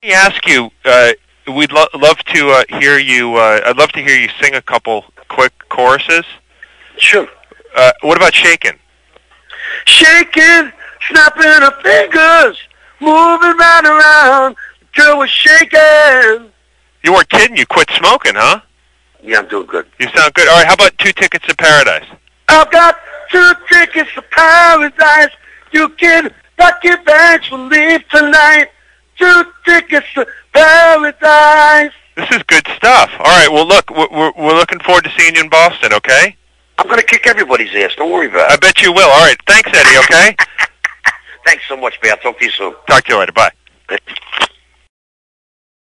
me ask you. We'd love to hear you. I'd love to hear you sing a couple quick choruses. Sure. What about shaking? Shaking, snapping her fingers, moving right around. The girl was shaking. You weren't kidding. You quit smoking, huh? Yeah, I'm doing good. You sound good. All right. How about 2 Tickets to Paradise? I've got 2 tickets to paradise. You can rock your bags, we'll leave tonight. 2 tickets to paradise. This is good stuff. All right. Well, look, we're looking forward to seeing you in Boston. Okay. I'm going to kick everybody's ass. Don't worry about it. I bet you will. All right. Thanks, Eddie. Okay. Thanks so much, man. I'll talk to you soon. Talk to you later. Bye.